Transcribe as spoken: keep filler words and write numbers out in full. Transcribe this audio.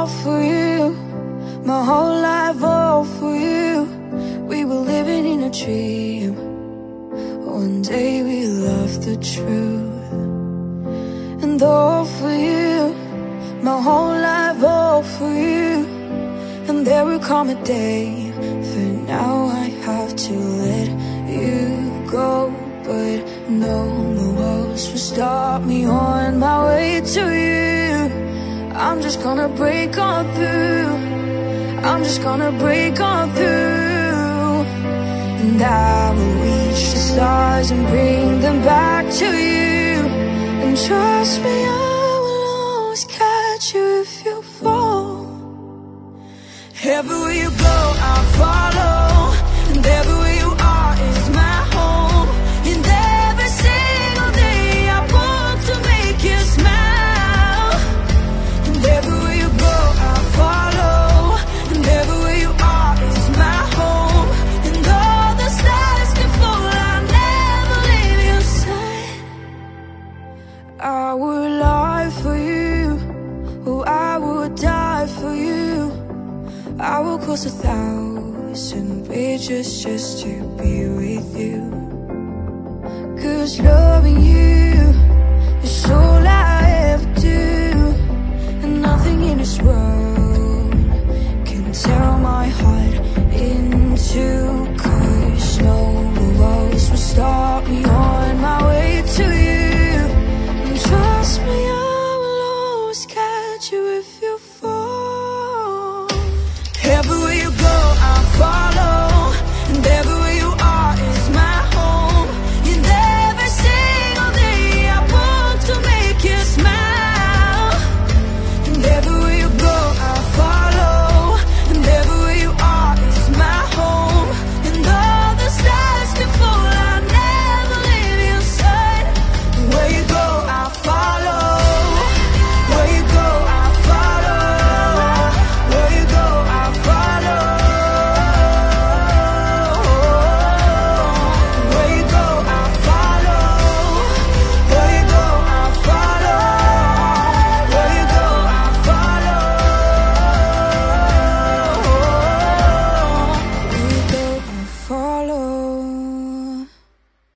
for you, my whole life all for you. We were living in a dream. One day we loved the truth. And all for you, my whole life all for you. And there will come a day, for now I have to let you go. But no more walls will stop me on my way to you. I'm just gonna break on through, I'm just gonna break on through. And I will reach the stars and bring them back to you. And trust me, I will always catch you if you fall. Everywhere you go, I'll follow. And everywhere you are is my home. And every single day I want to make you smile. And everywhere you go, I'll follow. And everywhere you are is my home. And all the stars can fall, I'll never leave your side. I would lie for you, oh I would die for you. I will cross a thousand bridges just to be with you. Cause loving you is all I ever do. And nothing in this world can tear my heart in two.